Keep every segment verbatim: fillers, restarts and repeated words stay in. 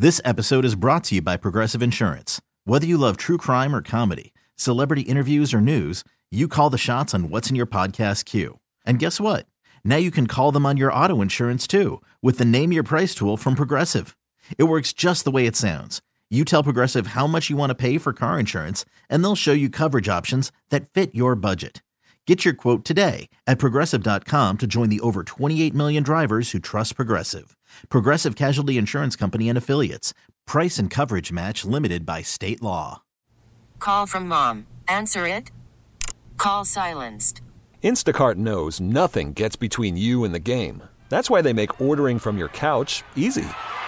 This episode is brought to you by Progressive Insurance. Whether you love true crime or comedy, celebrity interviews or news, you call the shots on what's in your podcast queue. And guess what? Now you can call them on your auto insurance too with the Name Your Price tool from Progressive. It works just the way it sounds. You tell Progressive how much you want to pay for car insurance, and they'll show you coverage options that fit your budget. Get your quote today at Progressive dot com to join the over twenty-eight million drivers who trust Progressive. Progressive Casualty Insurance Company and Affiliates. Price and coverage match limited by state law. Call from mom. Answer it. Call silenced. Instacart knows nothing gets between you and the game. That's why they make ordering from your couch easy.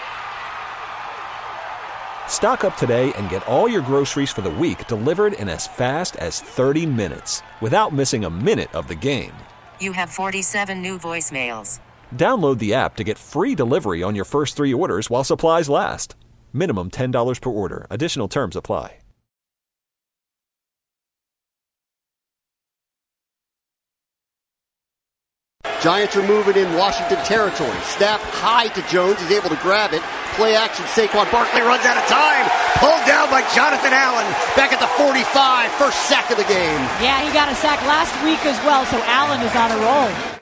Stock up today and get all your groceries for the week delivered in as fast as thirty minutes without missing a minute of the game. You have forty-seven new voicemails. Download the app to get free delivery on your first three orders while supplies last. Minimum ten dollars per order. Additional terms apply. Giants are moving in Washington territory. Snap high to Jones. He's able to grab it. Play action. Saquon Barkley runs out of time. Pulled down by Jonathan Allen. Back at the forty-five. First sack of the game. Yeah, he got a sack last week as well, so Allen is on a roll.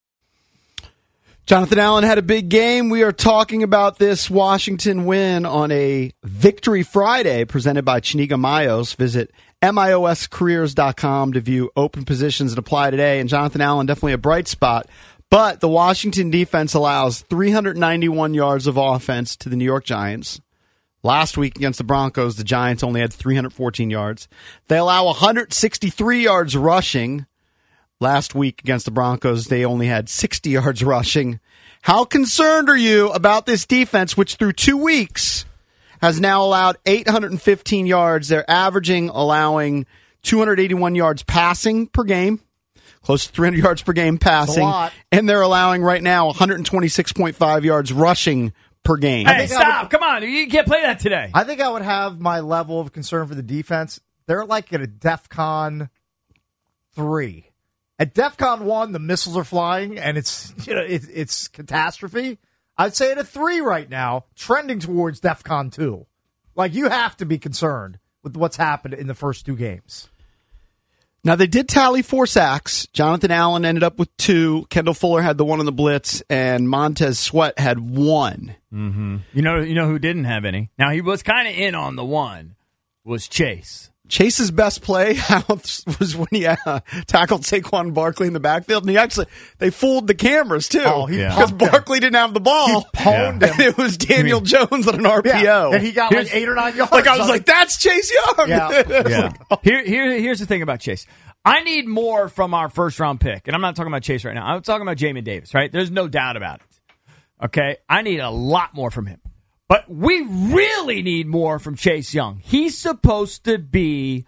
Jonathan Allen had a big game. We are talking about this Washington win on a Victory Friday presented by Chiniga Mayos. Visit M I O S careers dot com to view open positions and apply today. And Jonathan Allen, definitely a bright spot. But the Washington defense allows three hundred ninety-one yards of offense to the New York Giants. Last week against the Broncos, the Giants only had three hundred fourteen yards. They allow one hundred sixty-three yards rushing. Last week against the Broncos, they only had sixty yards rushing. How concerned are you about this defense, which through two weeks has now allowed eight hundred fifteen yards? They're averaging, allowing two hundred eighty-one yards passing per game, close to three hundred yards per game passing. And they're allowing right now one hundred twenty-six point five yards rushing per game. Hey, stop. Would, Come on. You can't play that today. I think I would have my level of concern for the defense. They're like at a DEFCON three. At DEFCON one, the missiles are flying, and it's you know it, it's catastrophe. I'd say at a three right now, trending towards DEFCON two. Like, you have to be concerned with what's happened in the first two games. Now, they did tally four sacks. Jonathan Allen ended up with two. Kendall Fuller had the one on the blitz, and Montez Sweat had one. Mm-hmm. You know, you know who didn't have any? Now, he was kind of in on the one, was Chase. Chase's best play was when he uh, tackled Saquon Barkley in the backfield, and he actually they fooled the cameras too oh, because Barkley didn't have the ball. He pwned yeah. him. It was Daniel I mean, Jones on an R P O, yeah. and he got here's, like eight or nine yards. Like I was like, "That's Chase Young." Yeah. yeah. Here, here, here's the thing about Chase. I need more from our first round pick, and I'm not talking about Chase right now. I'm talking about Jamin Davis. Right? There's no doubt about it. Okay, I need a lot more from him. But we really need more from Chase Young. He's supposed to be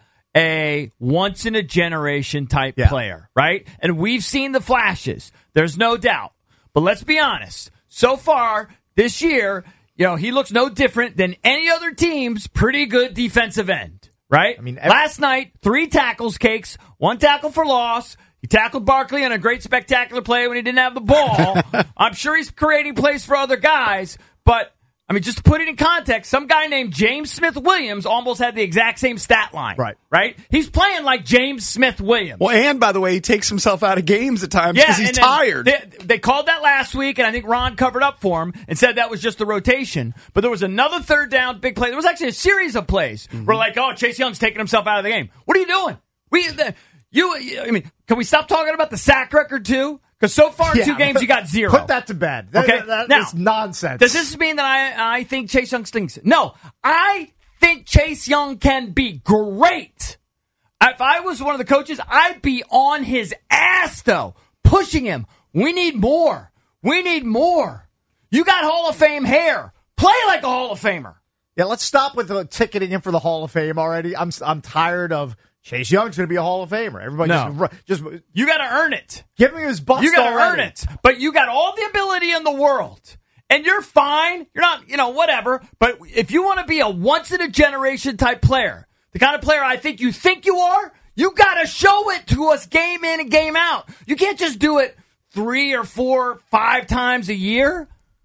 a once-in-a-generation type yeah. player, right? And we've seen the flashes. There's no doubt. But let's be honest. So far, this year, you know, he looks no different than any other team's pretty good defensive end, right? I mean, every- Last night, three tackles, Cakes, one tackle for loss. He tackled Barkley on a great spectacular play when he didn't have the ball. I'm sure he's creating plays for other guys, but I mean, just to put it in context, some guy named James Smith-Williams almost had the exact same stat line. Right. Right? He's playing like James Smith-Williams. Well, and by the way, he takes himself out of games at times because yeah, he's tired. They, they called that last week, and I think Ron covered up for him and said that was just the rotation. But there was another third down big play. There was actually a series of plays mm-hmm. where like, oh, Chase Young's taking himself out of the game. What are you doing? We, the, you, I mean, can we stop talking about the sack record too? Because so far in yeah, two games, you got zero. Put that to bed. That, okay? that, that now, is nonsense. Does this mean that I, I think Chase Young stinks? No. I think Chase Young can be great. If I was one of the coaches, I'd be on his ass, though, pushing him. We need more. We need more. You got Hall of Fame hair. Play like a Hall of Famer. Yeah, let's stop with the ticketing him for the Hall of Fame already. I'm I'm tired of Chase Young's going to be a Hall of Famer. Everybody no. just, just you got to earn it. Give me his bust. You got to earn it. But you got all the ability in the world, and you're fine. You're not, you know, whatever. But if you want to be a once in a generation type player, the kind of player I think you think you are, you got to show it to us game in and game out. You can't just do it three or four, five times a year.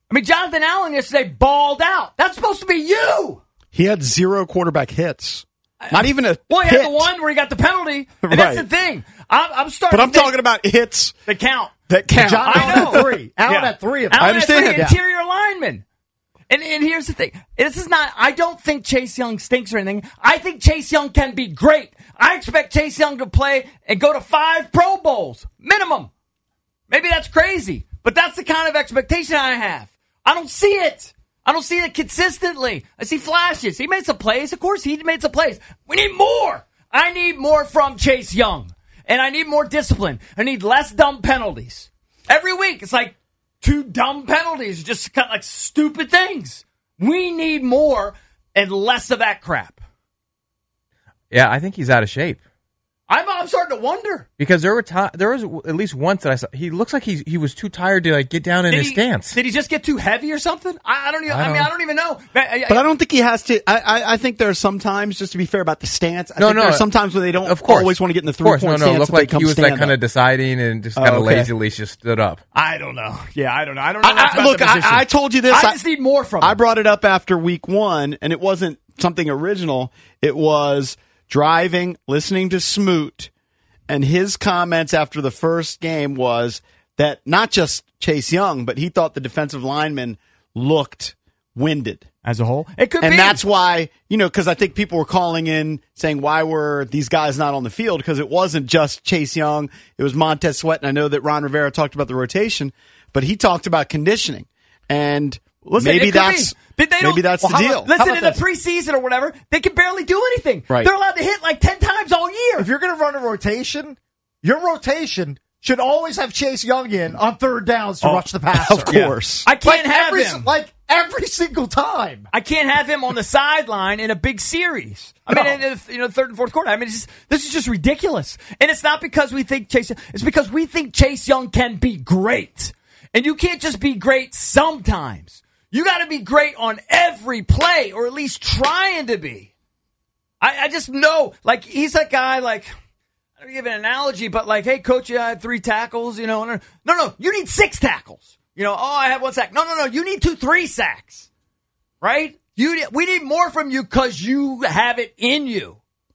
I mean, Jonathan Allen yesterday balled out. That's supposed to be you. He had zero quarterback hits. Not even a Well, he hit. had the one where he got the penalty. And Right. that's the thing. I'm, I'm starting But I'm to think talking about hits the count. that count. John I Allen know. had three. Allen Yeah. had three of them. Allen I understand had three that. interior linemen. And, and here's the thing. This is not, I don't think Chase Young stinks or anything. I think Chase Young can be great. I expect Chase Young to play and go to five Pro Bowls. Minimum. Maybe that's crazy. But that's the kind of expectation I have. I don't see it. I don't see it consistently. I see flashes. He made some plays. Of course, he made some plays. We need more. I need more from Chase Young. And I need more discipline. I need less dumb penalties. Every week, it's like two dumb penalties. Just kind of like stupid things. We need more and less of that crap. Yeah, I think he's out of shape. I'm, I'm starting to wonder. Because there were ti- there was at least once that I saw he looks like he he was too tired to like get down in Did his he, stance. Did he just get too heavy or something? I, I don't even. I, I mean, don't- I don't even know. But, I, But I don't think he has to. I, I, I think there are some times, just to be fair about the stance, I No, think no, there are some times where they don't of course. always want to get in the Of course, three-point no, no, stance. looked if they like come he was like stand kind up. of deciding and just Oh, kind of okay. lazily just stood up. I don't know. Yeah, I don't know. I don't know. I- much I- about look, the I, position. I told you this. I just need more from him. I brought it up after week one, and it wasn't something original. It was driving, listening to Smoot, and his comments after the first game was that not just Chase Young, but he thought the defensive linemen looked winded. As a whole, it could And be. that's why, you know, because I think people were calling in saying, why were these guys not on the field? Because it wasn't just Chase Young. It was Montez Sweat. And I know that Ron Rivera talked about the rotation, but he talked about conditioning. And Listen, maybe it could that's be. But they don't- maybe that's well, the how deal. about- Listen, How in about the preseason or whatever, they can barely do anything. Right. They're allowed to hit like ten times all year. If you're going to run a rotation, your rotation should always have Chase Young in on third downs to Oh, rush the passer. of course. I can't Like have every, him. like every single time. I can't have him on the sideline in a big series. I mean, No. in, in, you know, third and fourth quarter. I mean, it's just, this is just ridiculous. And it's not because we think Chase. It's because we think Chase Young can be great, and you can't just be great sometimes. You got to be great on every play, or at least trying to be. I, I just know, like, he's a guy like. I don't give an analogy, but like, hey, coach, you had three tackles, you know. No, no, you need six tackles. You know, oh, I have one sack. No, no, no, you need two, three sacks, right? You, we need more from you because you have it in you.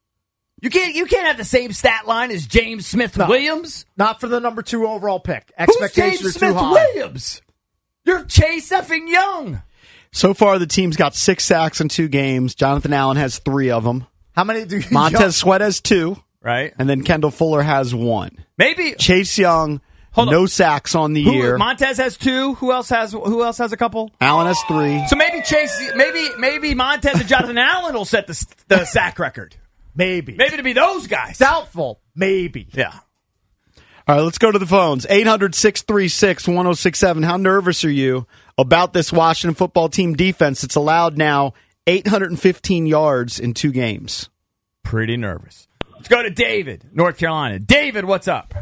You can't, you can't have the same stat line as James Smith No. Williams. Not for the number two overall pick. Who's Expectations James are Smith too high. Williams? You're Chase effing Young. So far, the team's got six sacks in two games. Jonathan Allen has three of them. How many do you Montez Sweat has two. Right. And then Kendall Fuller has one. Maybe Chase Young, Hold on. no sacks on the who, year. Montez has two. Who else has? Who else has a couple? Allen has three. So maybe Chase, maybe maybe Montez and Jonathan Allen will set the the sack record. Maybe. Maybe to be those guys. Doubtful. Maybe. Yeah. All right, let's go to the phones. eight hundred, six three six, one oh six seven. How nervous are you about this Washington football team defense? It's allowed now eight hundred fifteen yards in two games. Pretty nervous. Let's go to David, North Carolina. David, what's up?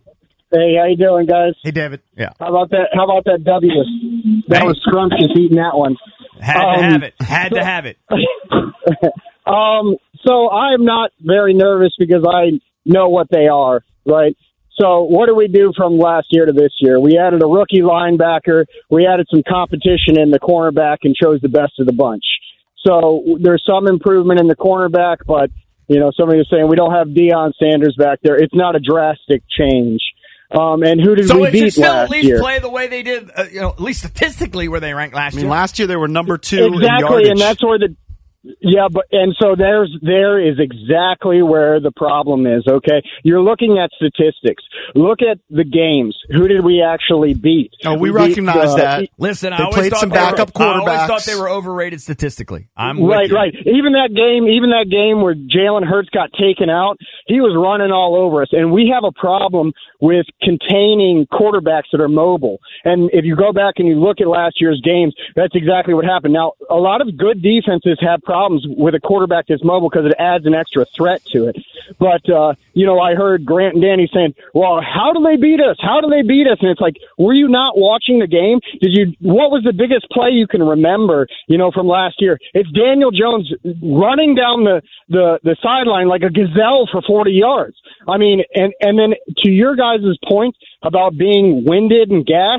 Hey, how you doing, guys? Hey, David. Yeah. How about that? How about that W? That Hey. was scrumptious eating that one. Had to Um, have it. Had to have it. um, so I'm not very nervous because I know what they are, right? So what do we do from last year to this year? We added a rookie linebacker. We added some competition in the cornerback and chose the best of the bunch. So there's some improvement in the cornerback, but, you know, somebody was saying we don't have Deion Sanders back there. It's not a drastic change. Um, and who did So we it should beat still at last least year? play the way they did, uh, you know, at least statistically where they ranked last I mean, year. last year they were number two in Exactly, yardage. and that's where the yeah, but and so there's there is exactly where the problem is. Okay, you're looking at statistics. Look at the games. Who did we actually beat? Oh, we beat, recognize uh, that. Listen, I They always played thought some they were- backup I always quarterbacks. thought they were overrated statistically. I'm with Right, you. right. Even that game, even that game where Jalen Hurts got taken out, he was running all over us. And we have a problem with containing quarterbacks that are mobile. And if you go back and you look at last year's games, that's exactly what happened. Now, a lot of good defenses have problems with a quarterback that's mobile because it adds an extra threat to it. But, uh, you know, I heard Grant and Danny saying, well, how do they beat us? How do they beat us? And it's like, were you not watching the game? Did you, what was the biggest play you can remember, you know, from last year? It's Daniel Jones running down the, the, the sideline like a gazelle for forty yards. I mean, and, and then to your guys' point about being winded and gassed,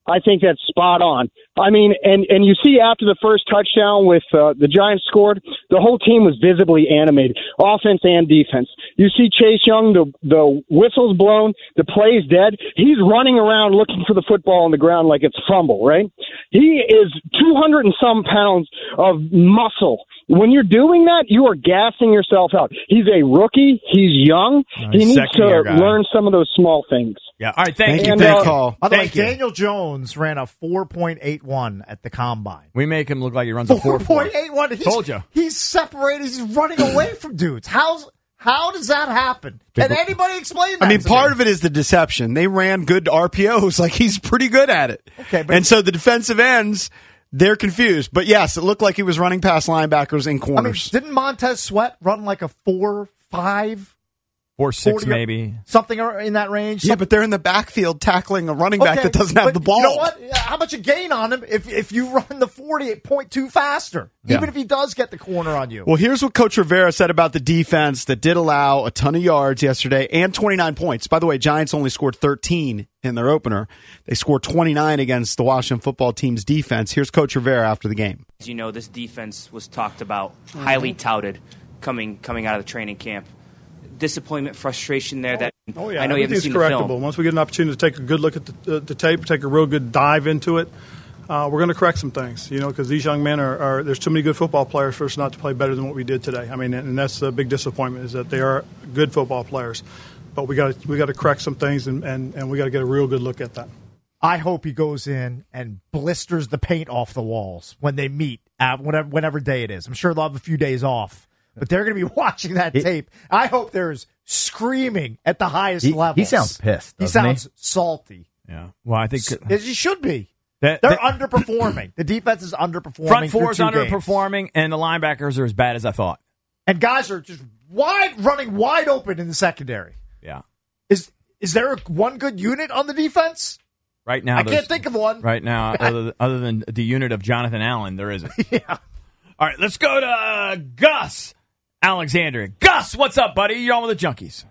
I think that's spot on. I mean, and, and you see after the first touchdown with uh, the Giants scored, the whole team was visibly animated, offense and defense. You see Chase Young, the, the whistle's blown, the play's dead. He's running around looking for the football on the ground like it's fumble, right? He is two hundred and some pounds of muscle. When you're doing that, you are gassing yourself out. He's a rookie. He's young. Uh, he needs to guy. learn some of those small things. Yeah. All right. Thank, Thank you. you, Thank uh, you. call. By the way, Thank you. Daniel Jones ran a four point eight one at the combine. We make him look like he runs a four four point eight one. He's, Told you. He's separated. He's running away from dudes. How's How does that happen? Can anybody explain that? I mean, to part me? of it is the deception. They ran good R P Os. Like, he's pretty good at it. Okay, but and so the defensive ends, they're confused. But yes, it looked like he was running past linebackers in I mean, corners. didn't Montez Sweat run like a four five? Four six forty maybe. Something in that range. Yeah, but they're in the backfield tackling a running back Okay, that doesn't have but the ball. You know what? How much you gain on him if if you run the forty point two faster? Yeah. Even if he does get the corner on you. Well, here's what Coach Rivera said about the defense that did allow a ton of yards yesterday and twenty-nine points. By the way, Giants only scored thirteen in their opener. They scored twenty-nine against the Washington football team's defense. Here's Coach Rivera after the game. As you know, this defense was talked about, highly touted coming coming out of the training camp. Disappointment, frustration there that oh, yeah. I know you haven't Everything's seen the correctable. film. Once we get an opportunity to take a good look at the, uh, the tape, take a real good dive into it, uh, we're going to correct some things, you know, because these young men are, are – there's too many good football players for us not to play better than what we did today. I mean, and, and that's the big disappointment is that they are good football players. But we got we got to correct some things, and, and, and we got to get a real good look at that. I hope he goes in and blisters the paint off the walls when they meet, uh, whatever, whatever day it is. I'm sure they'll have a few days off. But they're going to be watching that tape. I hope there's screaming at the highest he, levels. He sounds pissed. He doesn't sounds salty. Yeah. Well, I think As he should be. That, They're that, underperforming. The defense is underperforming. front four is through two underperforming, games. and the linebackers are as bad as I thought. And guys are just wide running wide open in the secondary. Yeah. Is is there one good unit on the defense? Right now, I there's- can't think of one. Right now, other than, other than the unit of Jonathan Allen, there isn't. Yeah. All right, let's go to uh, Gus Alexandria. Gus, what's up, buddy? You're on with the Junkies.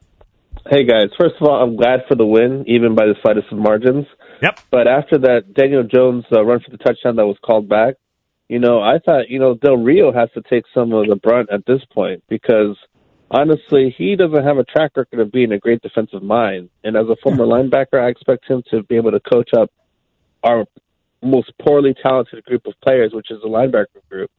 Hey, guys. First of all, I'm glad for the win, even by the slightest of margins. Yep. But after that Daniel Jones uh, run for the touchdown that was called back, you know, I thought, you know, Del Rio has to take some of the brunt at this point because, honestly, he doesn't have a track record of being a great defensive mind. And as a former linebacker, I expect him to be able to coach up our most poorly talented group of players, which is the linebacker group.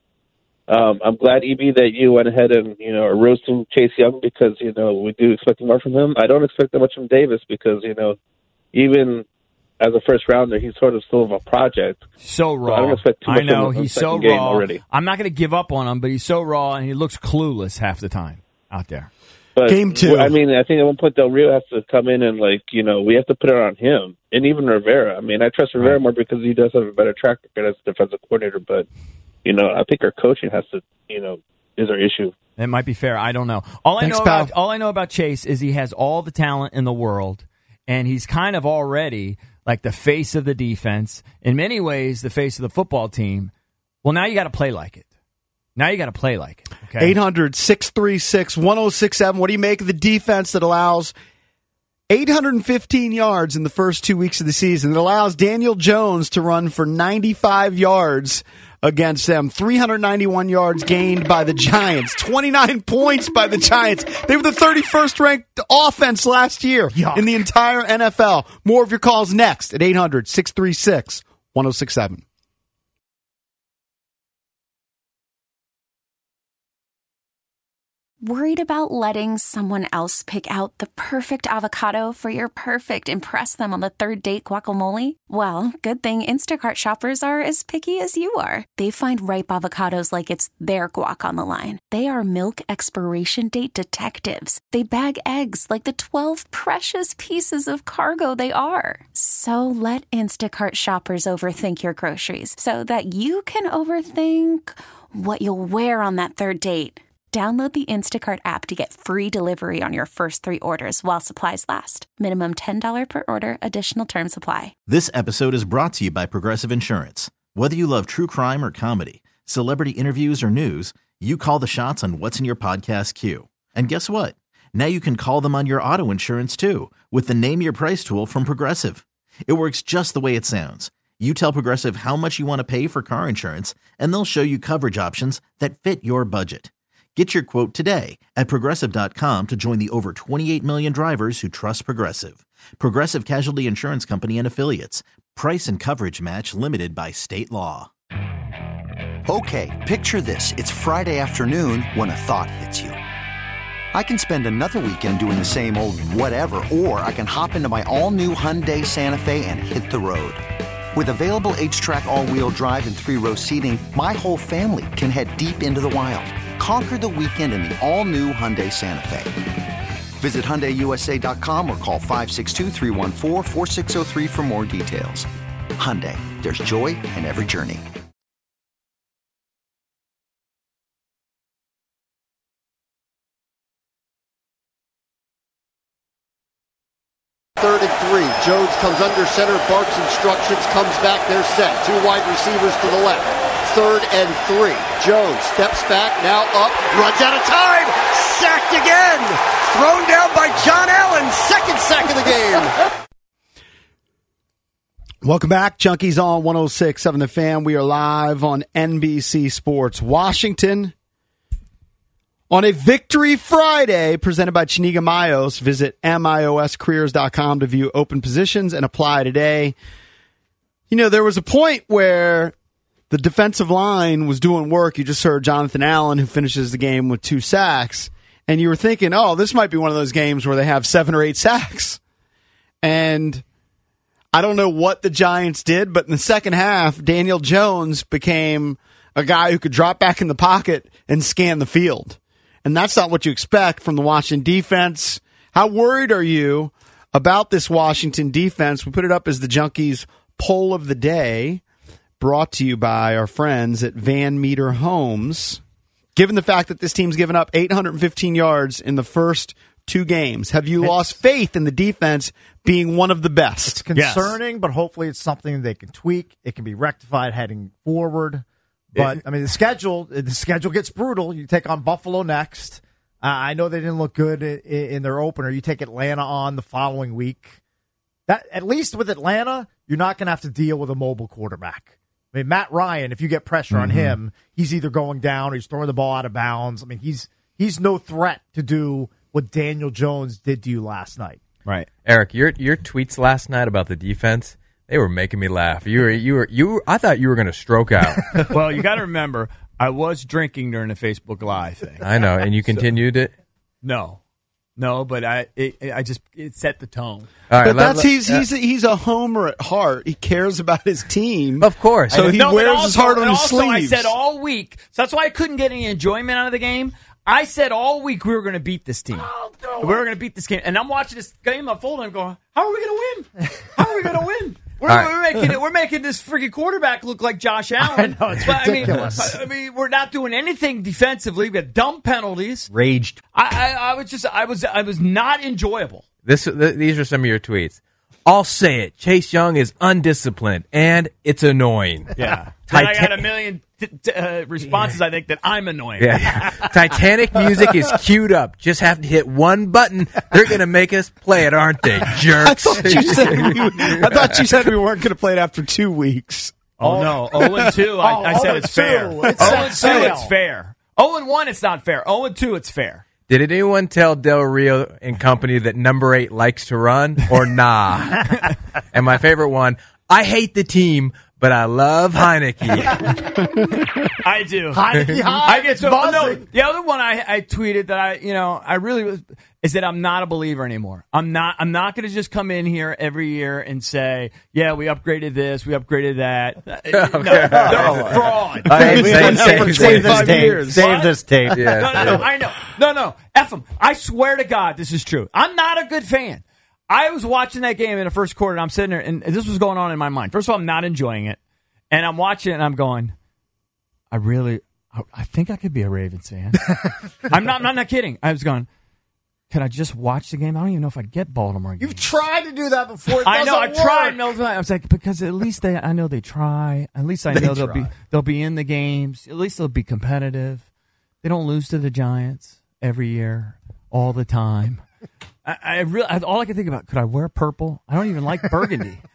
Um, I'm glad, E B, that you went ahead and, you know, are roasting Chase Young because, you know, we do expect more from him. I don't expect that much from Davis because, you know, even as a first rounder, he's sort of still of a project. So raw. So I don't expect too much I know, from him he's in the so second game raw. already. I'm not going to give up on him, but he's so raw, and he looks clueless half the time out there. But, Game two. I mean, I think at one point Del Rio has to come in and, like, you know, we have to put it on him. And even Rivera. I mean, I trust Rivera Right. more because he does have a better track record as a defensive coordinator. But, you know, I think our coaching has to, you know, is our issue. That might be fair. I don't know. All Thanks, I know pal. about all I know about Chase is he has all the talent in the world, and he's kind of already like the face of the defense. In many ways, the face of the football team. Well, now you got to play like it. Now you got to play like it. Okay. eight hundred, six three six, one oh six seven. What do you make of the defense that allows eight hundred fifteen yards in the first two weeks of the season? It allows Daniel Jones to run for ninety-five yards against them. three hundred ninety-one yards gained by the Giants. twenty-nine points by the Giants. They were the thirty-first ranked offense last year Yuck. in the entire N F L. More of your calls next at eight hundred, six three six, one oh six seven. Worried about letting someone else pick out the perfect avocado for your perfect impress them on the third date guacamole? Well, good thing Instacart shoppers are as picky as you are. They find ripe avocados like it's their guac on the line. They are milk expiration date detectives. They bag eggs like the twelve precious pieces of cargo they are. So let Instacart shoppers overthink your groceries so that you can overthink what you'll wear on that third date. Download the Instacart app to get free delivery on your first three orders while supplies last. Minimum ten dollars per order. Additional terms apply. This episode is brought to you by Progressive Insurance. Whether you love true crime or comedy, celebrity interviews or news, you call the shots on what's in your podcast queue. And guess what? Now you can call them on your auto insurance too with the Name Your Price tool from Progressive. It works just the way it sounds. You tell Progressive how much you want to pay for car insurance, and they'll show you coverage options that fit your budget. Get your quote today at Progressive dot com to join the over twenty-eight million drivers who trust Progressive. Progressive Casualty Insurance Company and Affiliates. Price and coverage match limited by state law. Okay, picture this. It's Friday afternoon when a thought hits you. I can spend another weekend doing the same old whatever, or I can hop into my all-new Hyundai Santa Fe and hit the road. With available H-Track all-wheel drive and three-row seating, my whole family can head deep into the wild. Conquer the weekend in the all-new Hyundai Santa Fe. Visit Hyundai U S A dot com or call five six two, three one four, four six zero three for more details. Hyundai, there's joy in every journey. Third and three. Jones comes under center, barks instructions, comes back, they're set. Two wide receivers to the left. Third and three. Jones steps back, now up, runs out of time. Sacked again. Thrown down by John Allen. Second sack of the game. Welcome back. Junkies on one oh six point seven The Fan. We are live on N B C Sports Washington on a Victory Friday presented by Chiniga Mayos. Visit M I O S careers dot com to view open positions and apply today. You know, there was a point where the defensive line was doing work. You just heard Jonathan Allen, who finishes the game with two sacks. And you were thinking, oh, this might be one of those games where they have seven or eight sacks. And I don't know what the Giants did, but in the second half, Daniel Jones became a guy who could drop back in the pocket and scan the field. And that's not what you expect from the Washington defense. How worried are you about this Washington defense? We put it up as the Junkies poll of the day, brought to you by our friends at Van Meter Homes. Given the fact that this team's given up eight hundred fifteen yards in the first two games, have you lost faith in the defense being one of the best? It's concerning, yes. But hopefully it's something they can tweak. It can be rectified heading forward. But, I mean, the schedule the schedule gets brutal. You take on Buffalo next. Uh, I know they didn't look good in, in their opener. You take Atlanta on the following week. That at least with Atlanta, you're not going to have to deal with a mobile quarterback. I mean, Matt Ryan, if you get pressure mm-hmm. on him, he's either going down or he's throwing the ball out of bounds. I mean, he's he's no threat to do what Daniel Jones did to you last night. Right. Eric, your your tweets last night about the defense, they were making me laugh. You were you were you were, I thought you were going to stroke out. Well, you got to remember, I was drinking during the Facebook Live thing. I know, and you continued so, it? No. No, but I it, I just it set the tone. All right, but that's let, he's uh, he's a, he's a homer at heart. He cares about his team, of course. So he no, wears also, his heart on his also, sleeves. I said all week, so that's why I couldn't get any enjoyment out of the game. I said all week we were going to beat this team. Oh, we were going to beat this game, and I'm watching this game unfold, and I'm going, "How are we going to win? How are we going to win?" We're, right. we're making it. We're making this freaking quarterback look like Josh Allen. I know, it's but, ridiculous. I mean, I mean, we're not doing anything defensively. We got dumb penalties. Raged. I, I, I was just, I was, I was not enjoyable. This, th- these are some of your tweets. I'll say it. Chase Young is undisciplined, and it's annoying. Yeah. Titan- I got a million t- t- uh, responses, I think, that I'm annoying. Yeah. Titanic music is queued up. Just have to hit one button. They're going to make us play it, aren't they, jerks? I thought you said we, I thought you said we weren't going to play it after two weeks. Oh, oh no. oh and two, I, oh, I said it's fair. It's oh and two, it's fair. oh and one, it's not fair. oh and two, it's fair. Did anyone tell Del Rio and company that number eight likes to run or nah? And my favorite one, I hate the team, but I love Heineke. I do. Heineke, I get so no. The other one I, I tweeted that I, you know, I really was is that I'm not a believer anymore. I'm not. I'm not going to just come in here every year and say, yeah, we upgraded this, we upgraded that. Okay. No, they're a fraud. Save, save, save, save this tape. Years. Save what? this tape. Yeah. No, no, no. I know. No, no. F them. I swear to God, this is true. I'm not a good fan. I was watching that game in the first quarter, and I'm sitting there, and this was going on in my mind. First of all, I'm not enjoying it, and I'm watching it, and I'm going, I really, I, I think I could be a Ravens fan. I'm not, I'm not kidding. I was going, can I just watch the game? I don't even know if I get Baltimore games. You've tried to do that before. It I know. I work. tried. I was like, because at least they, I know they try. At least I know they they'll be, they'll be in the games. At least they'll be competitive. They don't lose to the Giants every year, all the time. I, I really, all I can think about, could I wear purple? I don't even like burgundy.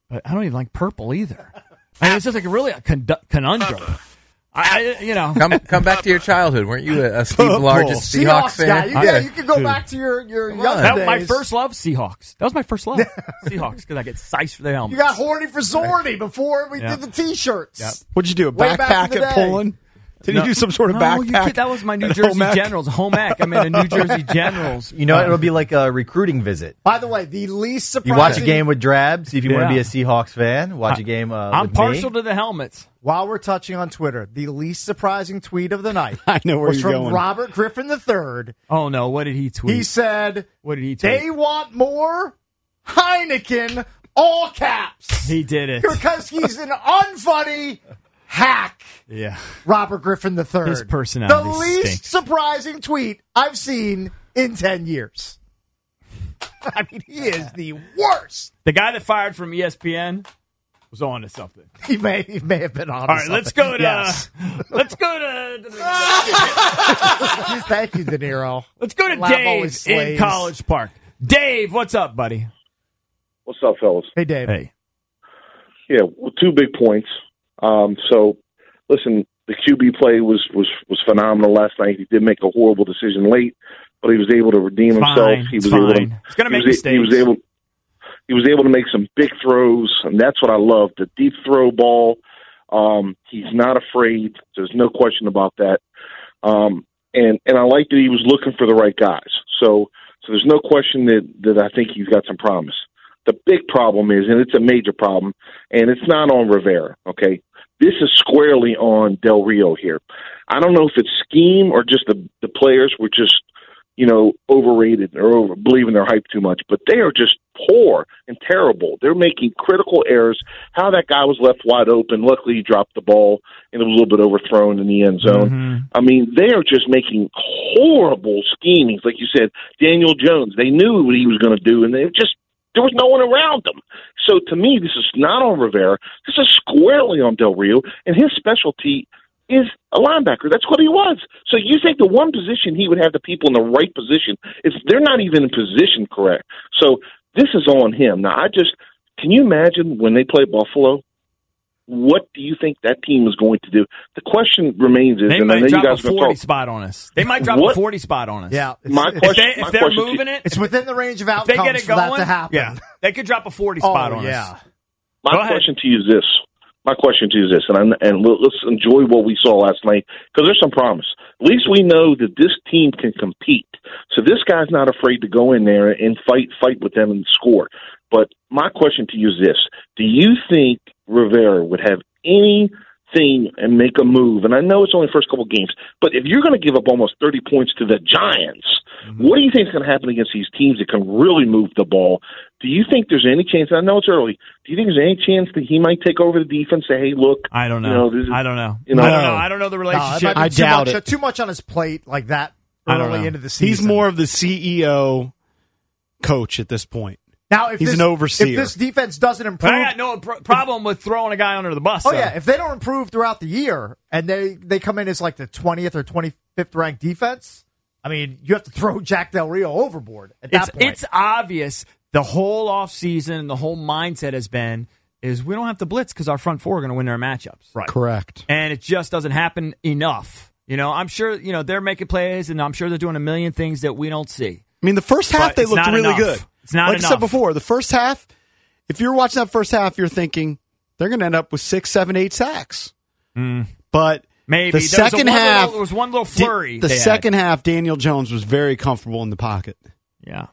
but I don't even like purple either. I mean, it's just like really a con- conundrum. I, I, you know, come come back to your childhood. Weren't you a, a Steve's largest Seahawks, Seahawks fan? guy. You, yeah, you can go Dude. back to your your young that, days. My first love, Seahawks. That was my first love, Seahawks, because I get sized for the helmet. You got horny for Zordy before we yeah. did the T-shirts. Yep. What'd you do? A Way backpack at Pullen? Did no, you do some sort of no, backpack? You kid, that was my New Jersey Generals. Home ec. I mean, a New Jersey Generals. You know, uh, it'll be like a recruiting visit. By the way, the least surprising... You watch a game with Drab, see if you yeah. want to be a Seahawks fan. Watch I, a game uh, I'm with partial me. to the helmets. While we're touching on Twitter, the least surprising tweet of the night I know where was you're from going. Robert Griffin the third. Oh, no. What did he tweet? He said, what did he tweet? They want more Heineken, all caps. He did it. Because he's an unfunny hack. Yeah. Robert Griffin the third. His personality The least stinks. surprising tweet I've seen in ten years. I mean, he is the worst. The guy that fired from E S P N was on to something. He may he may have been on. All right, something. let's go to Yes. let's go to Thank you, De Niro. let's go to Lab Dave always in slays. College Park. Dave, what's up, buddy? What's up, fellas? Hey, Dave. Hey. Yeah, well, two big points. Um, so, listen, the Q B play was, was, was phenomenal last night. He did make a horrible decision late, but he was able to redeem It's himself. fine. He It's was able fine. to. He's gonna he make was, mistakes. He was able. He was able to make some big throws, and that's what I love. The deep throw ball. Um, he's not afraid. There's no question about that. Um, and and I like that he was looking for the right guys. So so there's no question that that I think he's got some promise. The big problem is, and it's a major problem, and it's not on Rivera, okay? This is squarely on Del Rio here. I don't know if it's scheme or just the, the players were just, you know, overrated or over, believing their hype too much, but they are just poor and terrible. They're making critical errors. How that guy was left wide open, luckily he dropped the ball and it was a little bit overthrown in the end zone. Mm-hmm. I mean, they are just making horrible schemings. Like you said, Daniel Jones, they knew what he was going to do, and they just there was no one around them. So to me, this is not on Rivera. This is squarely on Del Rio, and his specialty is a linebacker. That's what he was. So you think the one position he would have the people in the right position is they're not even in position correct. So this is on him. Now, I just can you imagine when they play Buffalo? What do you think that team is going to do? The question remains is, They and I know might you drop guys a are going to forty talk. spot on us. They might drop What? a forty spot on us. Yeah. My It's- question, If, they, my if they're question moving to, it, It's within the range of if they outcomes get it for going, that to happen. yeah, they could drop a forty Oh, spot on yeah. us. My Go ahead. question to you is this. My question to you is this, and I'm, and we'll, let's enjoy what we saw last night because there's some promise. At least we know that this team can compete. So this guy's not afraid to go in there and fight, fight with them and score. But my question to you is this: do you think Rivera would have anything and make a move? And I know it's only the first couple games, but if you're going to give up almost thirty points to the Giants, mm-hmm. what do you think is going to happen against these teams that can really move the ball? Do you think there's any chance? I know it's early. Do you think there's any chance that he might take over the defense? Say, hey, look, I don't know. You know this is, I don't know. You know, I don't know. I don't know the No, relationship. it might be I too doubt much, it. Too much on his plate like that I don't early know. into the season. He's more of the C E O coach at this point. Now, if He's this, an overseer. If this defense doesn't improve, But I got no pr- problem with throwing a guy under the bus. oh though. yeah, if they don't improve throughout the year and they they come in as like the twentieth or twenty-fifth ranked defense, I mean, you have to throw Jack Del Rio overboard at that it's point. it's obvious the whole offseason and the whole mindset has been is we don't have to blitz because our front four are going to win their matchups. Right. Correct. And it just doesn't happen enough. You know, I'm sure, you know, they're making plays and I'm sure they're doing a million things that we don't see. I mean, the first half But they it's looked not really enough. good. It's not like enough. I said before, the first half, if you're watching that first half, you're thinking they're going to end up with six, seven, eight sacks. Mm. But Maybe. the There was a second one half, little- there was one little flurry The they had. second half, Daniel Jones was very comfortable in the pocket. Yeah.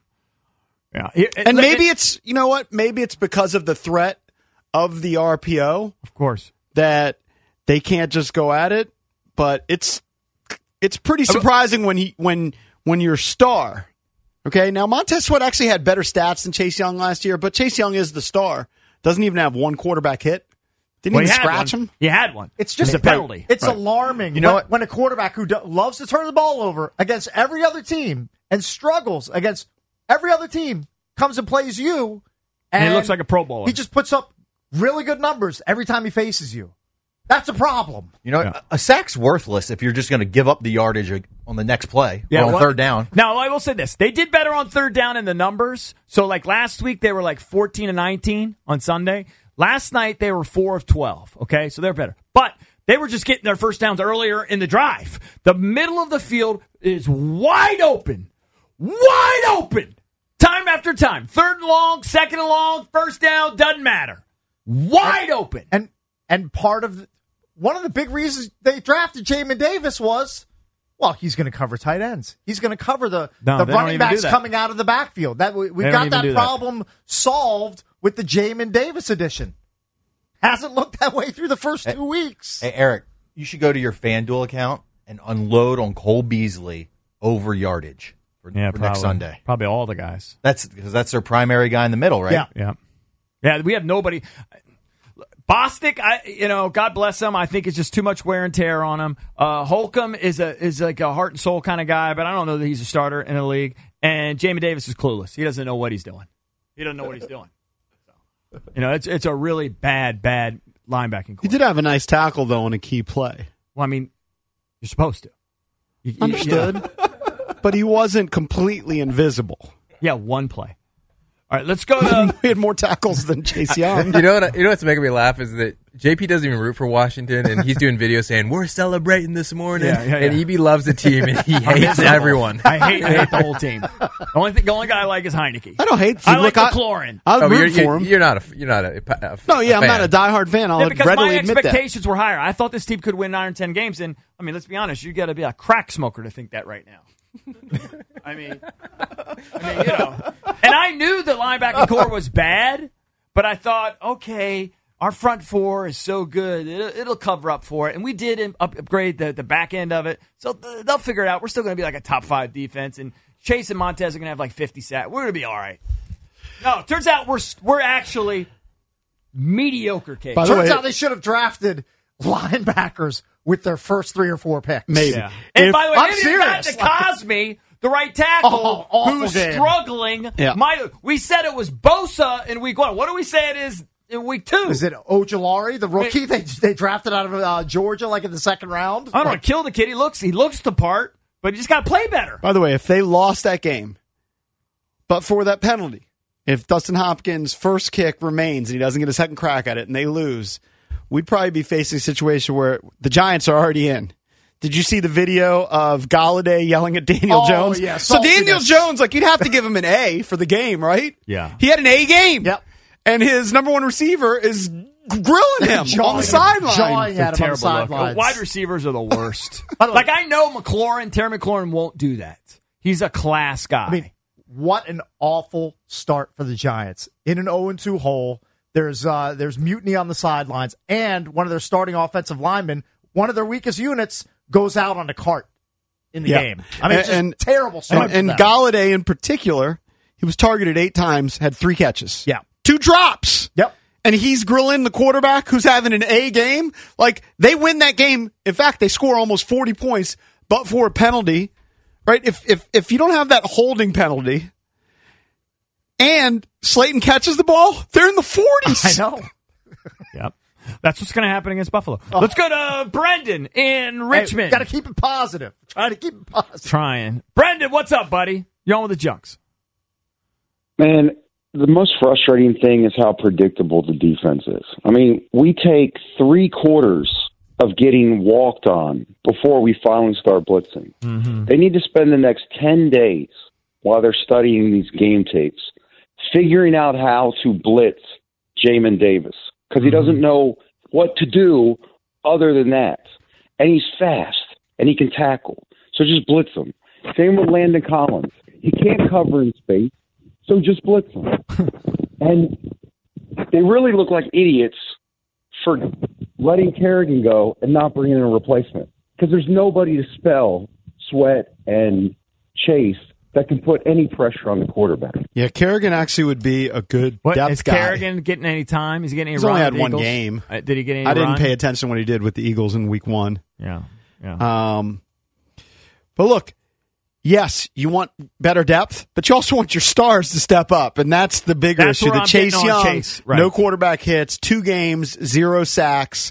Yeah. Here- And look, maybe it- it's, you know what? Maybe it's because of the threat of the R P O. Of course. That they can't just go at it. But it's it's pretty surprising when he when when your star. Okay, now Montez Sweat actually had better stats than Chase Young last year, but Chase Young is the star. Doesn't even have one quarterback hit. Didn't Well, even he had scratch one. him. He had one. It's just a penalty. It's Right. alarming. You know when, what? when a quarterback who do, loves to turn the ball over against every other team and struggles against every other team comes and plays you, And and he looks like a Pro Bowler. He just puts up really good numbers every time he faces you. That's a problem. You know, Yeah. a, a sack's worthless if you're just going to give up the yardage on the next play or on well, third down. Now, I will say this. They did better on third down in the numbers. So, like last week, they were like fourteen and nineteen on Sunday. Last night, they were four of twelve. Okay, so they're better. But they were just getting their first downs earlier in the drive. The middle of the field is wide open. Wide open. Time after time. Third and long, second and long, first down, doesn't matter. Wide and, open. And and part of the, one of the big reasons they drafted Jamin Davis was, well, he's going to cover tight ends. He's going to cover the, No, the they don't running even do backs that. coming out of the backfield. That we, we They got don't even that do that. problem solved with the Jamin Davis edition. Hasn't looked that way through the first two weeks. Hey, Eric, you should go to your FanDuel account and unload on Cole Beasley over yardage for, Yeah, for probably. next Sunday. Probably all the guys. That's because that's their primary guy in the middle, right? Yeah. Yeah. Yeah, we have nobody. Bostic, I you know, God bless him. I think it's just too much wear and tear on him. Uh, Holcomb is a is like a heart and soul kind of guy, but I don't know that he's a starter in the league. And Jamin Davis is clueless. He doesn't know what he's doing. He doesn't know what he's doing. So, you know, it's it's a really bad, bad linebacking core. He did have a nice tackle, though, on a key play. Well, I mean, you're supposed to. You- you- Understood. But he wasn't completely invisible. Yeah, one play. All right, let's go to. We had more tackles than Chase Young. You know what? You know what's making me laugh is that J P doesn't even root for Washington, and he's doing videos saying we're celebrating this morning. Yeah, yeah, And yeah. E B loves the team, and he I'm hates miserable. everyone. I hate, I hate the whole team. The only thing, the only guy I like is Heineke. I don't hate. I like Look, I- McLaurin. I'll Oh, but root you're, for you're, him. you're not a. You're not a. a No, yeah, I'm fan. not a diehard fan. I'll Yeah, because readily my admit that. expectations were higher. I thought this team could win nine or ten games, and I mean, let's be honest, you got to be a crack smoker to think that right now. I mean, I mean, you know, and I knew the linebacking core was bad, but I thought, okay, our front four is so good, it'll, it'll cover up for it, and we did im- up, upgrade the, the back end of it, so th- they'll figure it out. We're still going to be like a top five defense, and Chase and Montez are going to have like fifty sacks. We're going to be all right. No, it turns out we're we're actually mediocre. Case. By the Turns way- out they should have drafted linebackers with their first three or four picks. Maybe. Yeah. And If- by the way, I'm they didn't got serious. to Cosme, the right tackle, Oh, awful who's game. struggling. Yeah. My, we said it was Bosa in week one. What do we say it is in week two? Is it Ojolari, the rookie they they drafted out of uh, Georgia, like in the second round? I don't want to kill the kid. He looks he looks the part, but he just got to play better. By the way, if they lost that game, but for that penalty, if Dustin Hopkins' first kick remains and he doesn't get a second crack at it and they lose, we'd probably be facing a situation where the Giants are already in. Did you see the video of Galladay yelling at Daniel Oh, Jones? yeah, so Daniel saltiness. Jones, like, you'd have to give him an A for the game, right? Yeah. He had an A game. Yep. And his number one receiver is grilling him on Jawing- the sideline. jawing at him on the Terrible look. sidelines. Wide receivers are the worst. By the way- like I know McLaurin, Terry McLaurin won't do that. He's a class guy. I mean, what an awful start for the Giants. In an oh and two hole, there's uh, there's mutiny on the sidelines, and one of their starting offensive linemen, one of their weakest units, goes out on a cart in the Yeah. game. I mean, it's just And- terrible start. And, and for them. Galladay in particular, he was targeted eight times, had three catches. Yeah. Two drops. Yep. And he's grilling the quarterback who's having an A game. Like, they win that game. In fact, they score almost forty points, but for a penalty, right? If if if you don't have that holding penalty and Slayton catches the ball, they're in the forties. I know. Yep. That's what's going to happen against Buffalo. Let's go to Brendan in Richmond. Got to keep it positive. Try to keep it positive. Trying. Brendan, what's up, buddy? You're on with the Junks. Man, the most frustrating thing is how predictable the defense is. I mean, we take three quarters of getting walked on before we finally start blitzing. Mm-hmm. They need to spend the next ten days while they're studying these game tapes, figuring out how to blitz Jamin Davis, because he doesn't know what to do other than that. And he's fast, and he can tackle. So just blitz him. Same with Landon Collins. He can't cover in space, so just blitz him. And they really look like idiots for letting Kerrigan go and not bringing in a replacement, because there's nobody to spell Sweat and Chase that can put any pressure on the quarterback. Yeah, Kerrigan actually would be a good What, depth is guy. Kerrigan getting any time? Is he getting any He's run only had with the one Eagles? game. Uh, did he get any I didn't run? pay attention to what he did with the Eagles in week one. Yeah. Yeah. Um, but look, yes, you want better depth, but you also want your stars to step up, and that's the bigger That's issue. where The I'm Chase getting on Young, Chase, right. no quarterback hits, two games, zero sacks.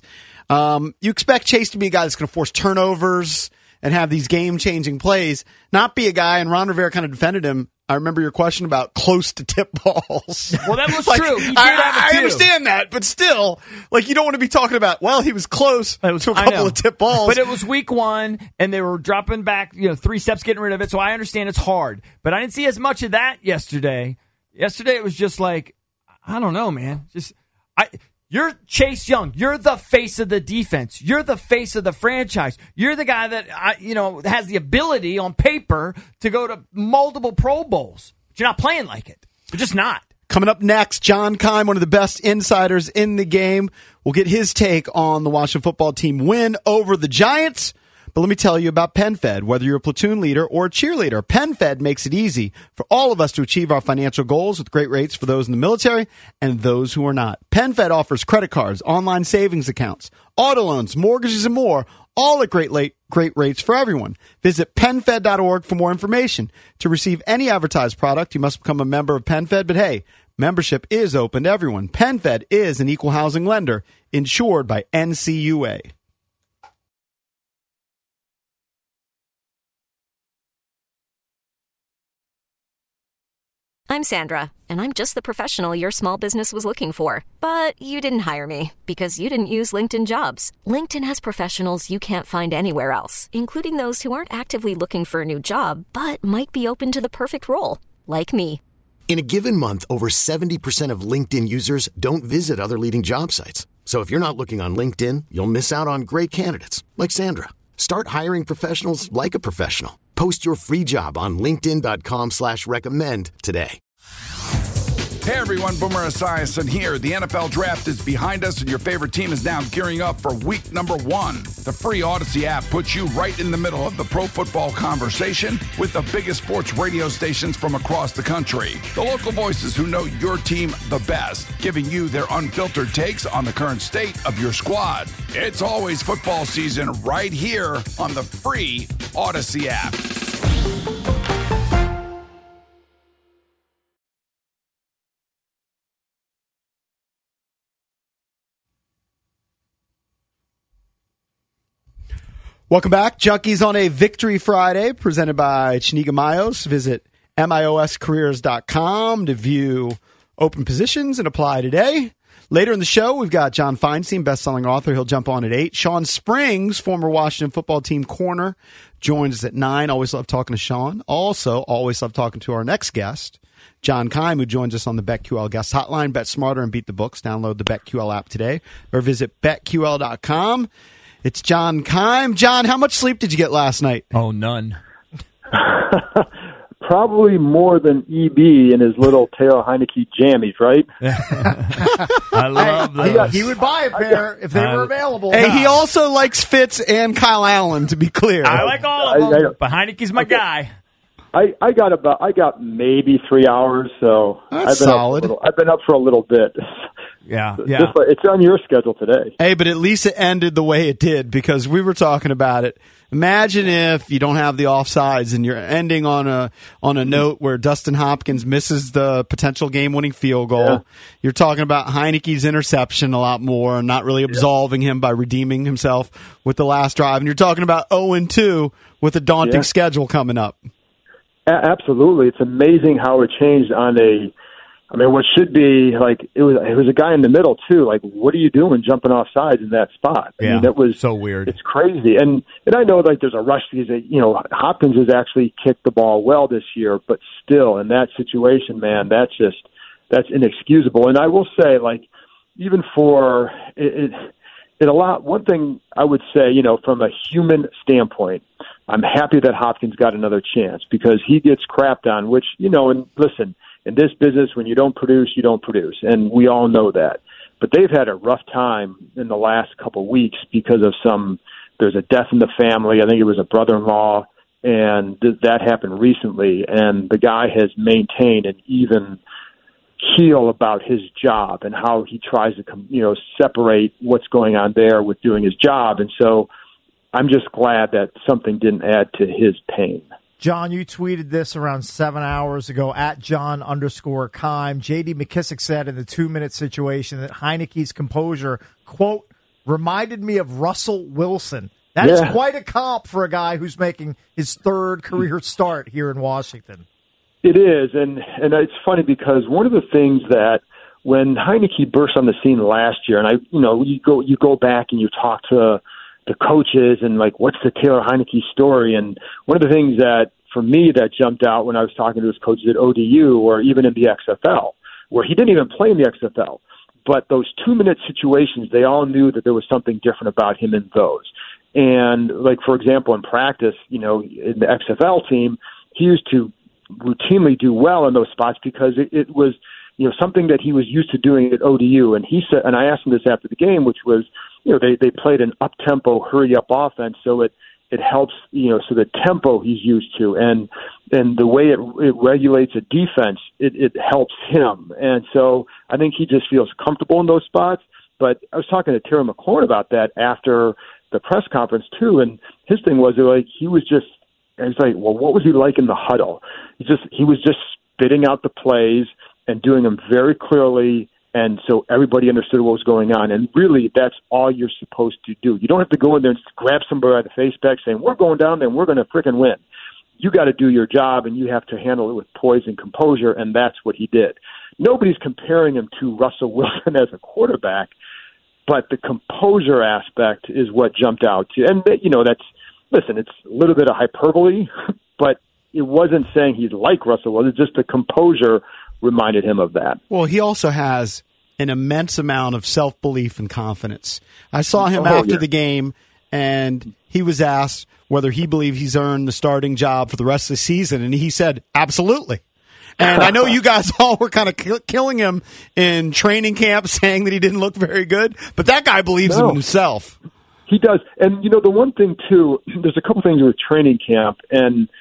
Um, you expect Chase to be a guy that's going to force turnovers and have these game-changing plays, not be a guy, and Ron Rivera kind of defended him. I remember your question about close to tip balls. Well, that was like, true. He did I, have a I few. understand that, but still, like you don't want to be talking about, well, he was close It was, to a I couple know. of tip balls. But it was week one, and they were dropping back, you know, three steps, getting rid of it. So I understand it's hard. But I didn't see as much of that yesterday. Yesterday it was just like, I don't know, man. Just I. You're Chase Young. You're the face of the defense. You're the face of the franchise. You're the guy that I, you know has the ability on paper to go to multiple Pro Bowls. But you're not playing like it. You're just not. Coming up next, John Keim, one of the best insiders in the game. We'll get his take on the Washington football team win over the Giants. But let me tell you about PenFed. Whether you're a platoon leader or a cheerleader, PenFed makes it easy for all of us to achieve our financial goals with great rates for those in the military and those who are not. PenFed offers credit cards, online savings accounts, auto loans, mortgages, and more, all at great late, great rates for everyone. Visit PenFed dot org for more information. To receive any advertised product, you must become a member of PenFed. But hey, membership is open to everyone. PenFed is an equal housing lender insured by N C U A. I'm Sandra, and I'm just the professional your small business was looking for. But you didn't hire me because you didn't use LinkedIn Jobs. LinkedIn has professionals you can't find anywhere else, including those who aren't actively looking for a new job, but might be open to the perfect role, like me. In a given month, over seventy percent of LinkedIn users don't visit other leading job sites. So if you're not looking on LinkedIn, you'll miss out on great candidates like Sandra. Start hiring professionals like a professional. Post your free job on linkedin dot com slash recommend today. Hey everyone, Boomer Esiason here. The N F L Draft is behind us and your favorite team is now gearing up for week number one. The free Odyssey app puts you right in the middle of the pro football conversation with the biggest sports radio stations from across the country. The local voices who know your team the best, giving you their unfiltered takes on the current state of your squad. It's always football season right here on the free Odyssey app. Welcome back. Junkies on a Victory Friday presented by Chiniga Mayos. Visit M I O S careers dot com to view open positions and apply today. Later in the show, we've got John Feinstein, best-selling author. He'll jump on at eight. Sean Springs, former Washington football team corner, joins us at nine. Always love talking to Sean. Also, always love talking to our next guest, John Keim, who joins us on the BetQL guest hotline. Bet smarter and beat the books. Download the BetQL app today or visit bet Q L dot com. It's John Keim. John, how much sleep did you get last night? Oh, none. Probably more than E B in his little Teo Heineke jammies, right? I love Hey, those. he would buy a pair if they were available. Hey, he also likes Fitz and Kyle Allen, to be clear. I like all of them, but Heineke's my guy. I, I got about I got maybe three hours, so That's I've been solid. Up for a little, I've been up for a little bit. Yeah, Just yeah. like- it's on your schedule today. Hey, but at least it ended the way it did because we were talking about it. Imagine if you don't have the offsides and you're ending on a on a note where Dustin Hopkins misses the potential game-winning field goal. Yeah. You're talking about Heineke's interception a lot more and not really absolving him by redeeming himself with the last drive. And you're talking about oh and two with a daunting Yeah. schedule coming up. A- absolutely, it's amazing how it changed on a. I mean, what should be like it was. It was a guy in the middle too. Like, what are you doing jumping off sides in that spot? I Yeah, mean, that was so weird. It's crazy, and and I know like there's a rush because you know Hopkins has actually kicked the ball well this year, but still in that situation, man, that's just that's inexcusable. And I will say, like, even for it, it, it a lot. One thing I would say, you know, from a human standpoint, I'm happy that Hopkins got another chance because he gets crapped on. Which you know, and listen. In this business, when you don't produce, you don't produce, and we all know that. But they've had a rough time in the last couple of weeks because of some. There's a death in the family. I think it was a brother-in-law, and th- that happened recently. And the guy has maintained an even keel about his job and how he tries to, com- you know, separate what's going on there with doing his job. And so, I'm just glad that something didn't add to his pain. John, you tweeted this around seven hours ago at John underscore Keim. J D McKissick said in the two-minute situation that Heineke's composure, quote, reminded me of Russell Wilson. That is Yeah. quite a comp for a guy who's making his third career start here in Washington. It is, and and it's funny because one of the things that when Heineke burst on the scene last year, and I, you know, you go you go back and you talk to the coaches and like, what's the Taylor Heineke story? And one of the things that for me that jumped out when I was talking to his coaches at O D U or even in the X F L, where he didn't even play in the X F L, but those two minute situations, they all knew that there was something different about him in those. And like, for example, in practice, you know, in the X F L team, he used to routinely do well in those spots because it, it was, you know, something that he was used to doing at O D U. And he said, and I asked him this after the game, which was, you know, they, they played an up-tempo, hurry-up offense, so it, it helps, you know, so the tempo he's used to and and the way it, it regulates a defense, it, it helps him. And so I think he just feels comfortable in those spots. But I was talking to Terry McLaurin about that after the press conference too, and his thing was like he was just, I was like, well, what was he like in the huddle? He just he was just spitting out the plays and doing them very clearly, and so everybody understood what was going on. And really, that's all you're supposed to do. You don't have to go in there and grab somebody by the face back saying, we're going down there and we're going to freaking win. You got to do your job, and you have to handle it with poise and composure, and that's what he did. Nobody's comparing him to Russell Wilson as a quarterback, but the composure aspect is what jumped out to you. And, you know, that's, listen, it's a little bit of hyperbole, but it wasn't saying he's like Russell Wilson. It's just the composure reminded him of that. Well, he also has an immense amount of self-belief and confidence. I saw him Oh, after yeah. the game, and he was asked whether he believed he's earned the starting job for the rest of the season, and he said, absolutely. And I know you guys all were kind of kill- killing him in training camp, saying that he didn't look very good, but that guy believes No. in himself. He does. And, you know, the one thing, too, there's a couple things with training camp. And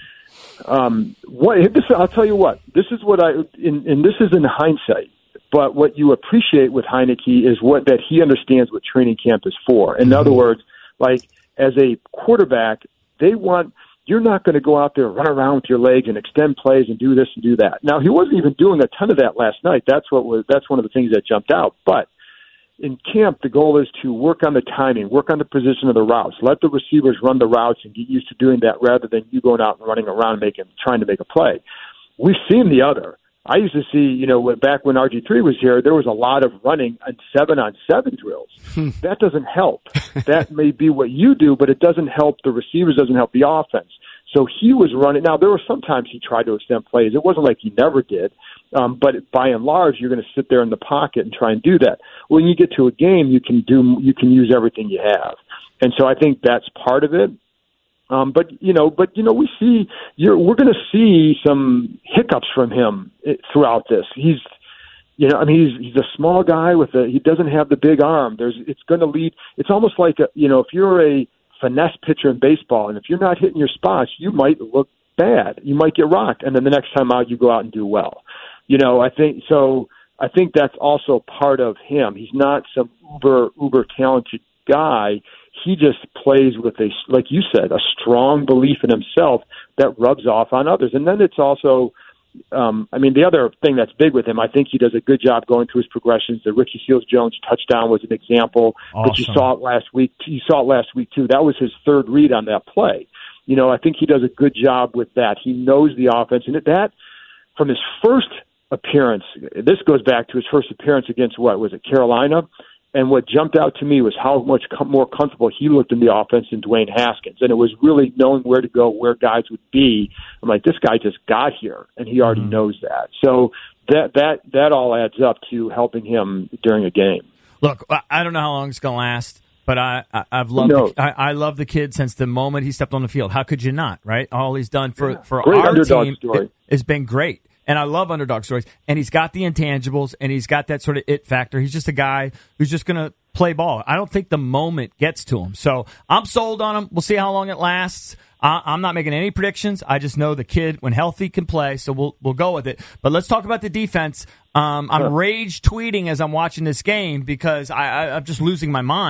um, what this, I'll tell you what, this is what I, in, and this is in hindsight, but what you appreciate with Heineke is what that he understands what training camp is for. In other words, like, as a quarterback, they want, you're not going to go out there and run around with your legs and extend plays and do this and do that. Now, he wasn't even doing a ton of that last night. That's what was, that's one of the things that jumped out. But in camp, the goal is to work on the timing, work on the position of the routes, let the receivers run the routes and get used to doing that rather than you going out and running around and making, trying to make a play. We've seen the other. I used to see, you know, back when R G three was here, there was a lot of running on seven-on-seven drills. That doesn't help. That may be what you do, but it doesn't help the receivers, doesn't help the offense. So he was running. Now, there were sometimes he tried to extend plays. It wasn't like he never did. Um, but by and large, you're going to sit there in the pocket and try and do that. When you get to a game, you can do, you can use everything you have. And so I think that's part of it. Um, but you know, but you know, we see you're, we're going to see some hiccups from him throughout this. He's, you know, I mean, he's he's a small guy with a, he doesn't have the big arm. There's, it's going to lead. It's almost like a, you know, if you're a finesse pitcher in baseball, and if you're not hitting your spots, you might look bad. You might get rocked, and then the next time out, you go out and do well. You know, I think so. I think that's also part of him. He's not some uber uber talented guy. He just plays with a, like you said, a strong belief in himself that rubs off on others. And then it's also, um, I mean, the other thing that's big with him, I think he does a good job going through his progressions. The Ricky Seals-Jones touchdown was an example, Awesome. but you saw it last week. You saw it last week too. That was his third read on that play. You know, I think he does a good job with that. He knows the offense, and that from his first appearance, this goes back to his first appearance against what was it, Carolina? And what jumped out to me was how much com- more comfortable he looked in the offense than Dwayne Haskins. And it was really knowing where to go, where guys would be. I'm like, this guy just got here, and he already mm-hmm. knows that. So that that that all adds up to helping him during a game. Look, I don't know how long it's going to last, but I, I, I've loved the, I, I love the kid since the moment he stepped on the field. How could you not, right? All he's done for, yeah. for Great our underdog team story. has been great. And I love underdog stories. And he's got the intangibles, and he's got that sort of it factor. He's just a guy who's just going to play ball. I don't think the moment gets to him. So I'm sold on him. We'll see how long it lasts. I, I'm not making any predictions. I just know the kid, when healthy, can play. So we'll we'll go with it. But let's talk about the defense. Um, I'm rage tweeting as I'm watching this game because I, I, I'm just losing my mind.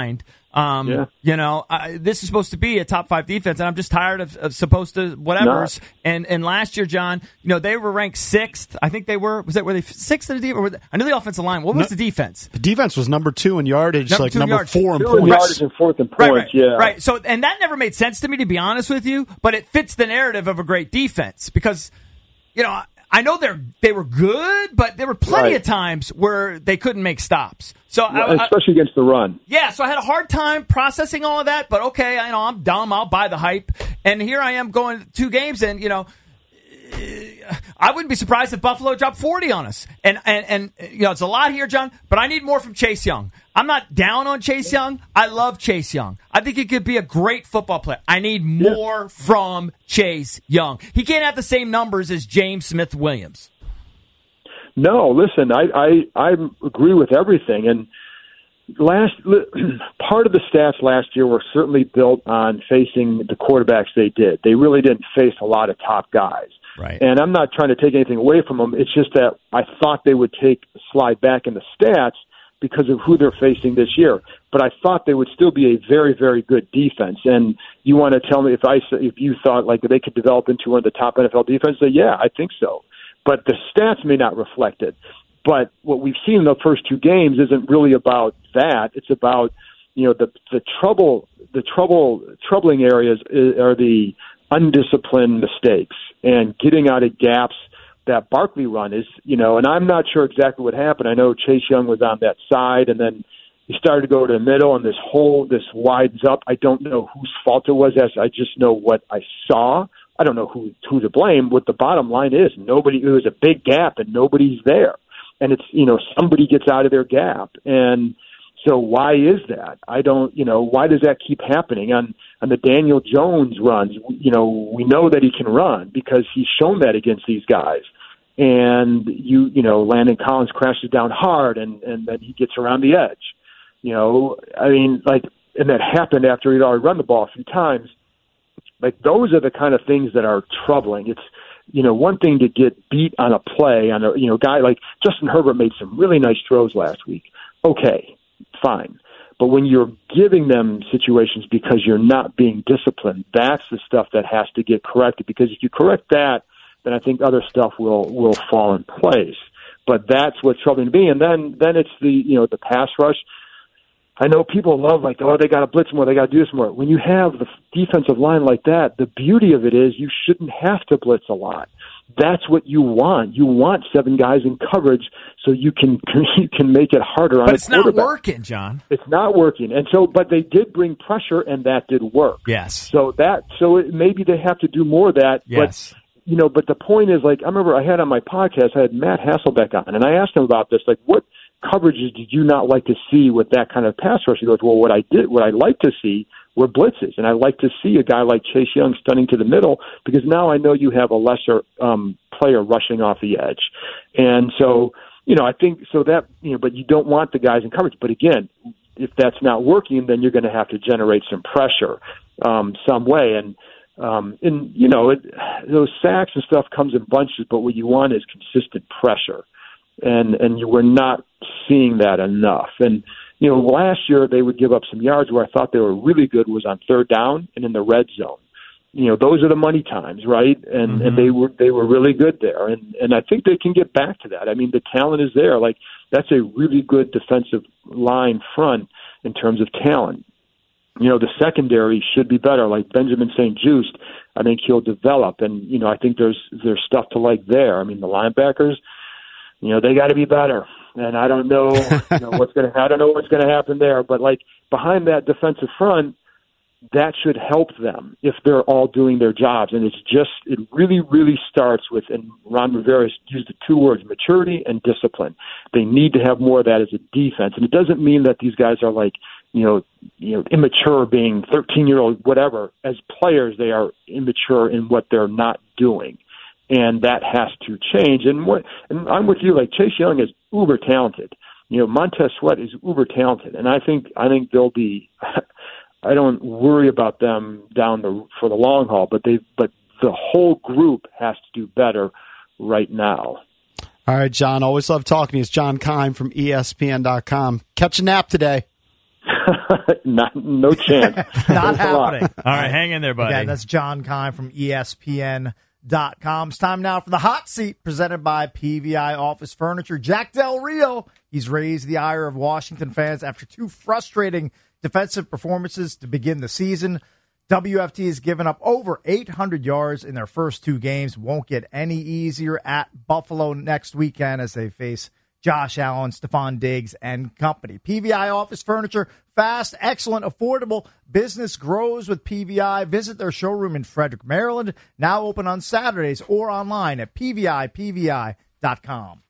Um, Yeah. You know, I, this is supposed to be a top five defense, and I'm just tired of, of supposed to whatever's. And and last year, John, you know, they were ranked sixth. I think they were. Was that were they sixth in the defense? Or were they, I knew the offensive line. What was No, the defense? The defense was number two in yardage, Number like two in number yards. four in Two in points. yardage and fourth in points, Right, right, yeah. right. So, and that never made sense to me, to be honest with you. But it fits the narrative of a great defense because, you know, I know they're they were good, but there were plenty Right. of times where they couldn't make stops. So, I, I, especially against the run. yeah, so I had a hard time processing all of that. But okay, I know I'm dumb. I'll buy the hype. And here I am going two games, and you know, I wouldn't be surprised if Buffalo dropped forty on us. And, and, and you know, it's a lot here, John, but I need more from Chase Young. I'm not down on Chase Young. I love Chase Young. I think he could be a great football player. I need more yeah. from Chase Young. He can't have the same numbers as James Smith-Williams. No, listen, I, I, I agree with everything. And last part of the stats last year were certainly built on facing the quarterbacks they did. They really didn't face a lot of top guys. Right. And I'm not trying to take anything away from them. It's just that I thought they would take a slide back in the stats because of who they're facing this year. But I thought they would still be a very, very good defense. And you want to tell me if I if you thought like they could develop into one of the top N F L defenses? Yeah, I think so. But the stats may not reflect it. But what we've seen in the first two games isn't really about that. It's about, you know, the the trouble the trouble troubling areas are the undisciplined mistakes and getting out of gaps. That Barkley run is, you know, and I'm not sure exactly what happened. I know Chase Young was on that side, and then he started to go to the middle, and this hole, this widens up. I don't know whose fault it was. As I just know what I saw. I don't know who who to blame. What the bottom line is, nobody. It was a big gap, and nobody's there. And it's, you know, somebody gets out of their gap, and so why is that? I don't, you know, why does that keep happening on on the Daniel Jones runs? You know, we know that he can run because he's shown that against these guys. And you, you know, Landon Collins crashes down hard, and and then he gets around the edge. You know, I mean, like, and that happened after he'd already run the ball a few times. Like, those are the kind of things that are troubling. It's, you know, one thing to get beat on a play on a, you know, guy like Justin Herbert made some really nice throws last week. Okay, fine. But when you're giving them situations because you're not being disciplined, that's the stuff that has to get corrected. Because if you correct that, then I think other stuff will, will fall in place. But that's what's troubling to me. And then, then it's the, you know, the pass rush. I know people love like, oh, they got to blitz more, they got to do this more. When you have the defensive line like that, the beauty of it is you shouldn't have to blitz a lot. That's what you want. You want seven guys in coverage so you can you can make it harder on but a it's not quarterback. working, John. It's not working, and so but they did bring pressure, and that did work. Yes. So that so it, maybe they have to do more of that. Yes. But, you know, but the point is, like, I remember I had on my podcast, I had Matt Hasselbeck on, and I asked him about this, like, what coverages did you not like to see with that kind of pass rush? He goes, well, what I did, what I like to see were blitzes, and I like to see a guy like Chase Young stunning to the middle because now I know you have a lesser um, player rushing off the edge, and so you know I think so that you know, but you don't want the guys in coverage. But again, if that's not working, then you're going to have to generate some pressure um, some way, and um, and you know it, those sacks and stuff comes in bunches, but what you want is consistent pressure, and and you were not seeing that enough, and. You know, last year they would give up some yards where I thought they were really good was on third down and in the red zone. You know, those are the money times, right? And mm-hmm. and they were they were really good there. And and I think they can get back to that. I mean, the talent is there. Like, that's a really good defensive line front in terms of talent. You know, the secondary should be better. Like Benjamin Saint Just, I think he'll develop. And, you know, I think there's there's stuff to like there. I mean, the linebackers, you know, they got to be better. And I don't know, you know what's going to. I don't know what's going to happen there. But like behind that defensive front, that should help them if they're all doing their jobs. And it's just, it really, really starts with. And Ron Rivera used the two words: maturity and discipline. They need to have more of that as a defense. And it doesn't mean that these guys are like, you know, you know, immature, being thirteen-year-old, whatever. As players, they are immature in what they're not doing. And that has to change. And what, and I'm with you, like Chase Young is uber talented. You know, Montez Sweat is uber talented. And I think, I think they'll be, I don't worry about them down the, for the long haul, but they, but the whole group has to do better right now. All right, John, always love talking to you. It's John Keim from E S P N dot com. Catch a nap today. Not, no chance. Not Thanks a lot. happening. All right, hang in there, buddy. Yeah, that's John Kine from E S P N dot com. It's time now for the hot seat presented by P V I Office Furniture. Jack Del Rio, he's raised the ire of Washington fans after two frustrating defensive performances to begin the season. W F T has given up over eight hundred yards in their first two games. Won't get any easier at Buffalo next weekend as they face Josh Allen, Stephon Diggs, and company. P V I Office Furniture, fast, excellent, affordable. Business grows with P V I. Visit their showroom in Frederick, Maryland, now open on Saturdays or online at P V I P V I dot com.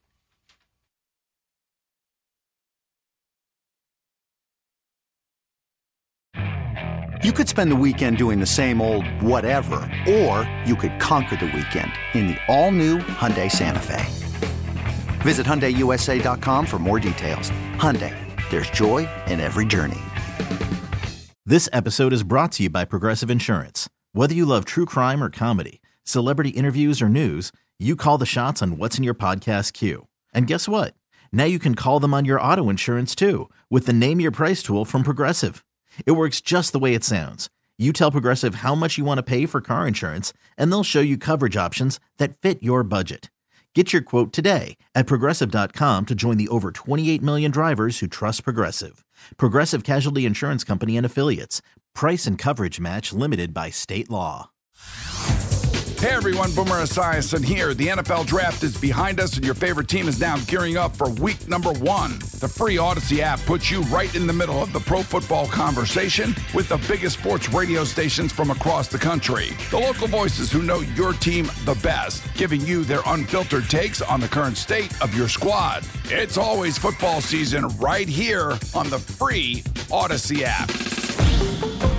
You could spend the weekend doing the same old whatever, or you could conquer the weekend in the all-new Hyundai Santa Fe. Visit Hyundai U S A dot com for more details. Hyundai, there's joy in every journey. This episode is brought to you by Progressive Insurance. Whether you love true crime or comedy, celebrity interviews or news, you call the shots on what's in your podcast queue. And guess what? Now you can call them on your auto insurance too with the Name Your Price tool from Progressive. It works just the way it sounds. You tell Progressive how much you want to pay for car insurance, and they'll show you coverage options that fit your budget. Get your quote today at Progressive dot com to join the over twenty-eight million drivers who trust Progressive. Progressive Casualty Insurance Company and Affiliates. Price and coverage match limited by state law. Hey everyone, Boomer Esiason here. The N F L Draft is behind us and your favorite team is now gearing up for week number one. The free Odyssey app puts you right in the middle of the pro football conversation with the biggest sports radio stations from across the country. The local voices who know your team the best, giving you their unfiltered takes on the current state of your squad. It's always football season right here on the free Odyssey app.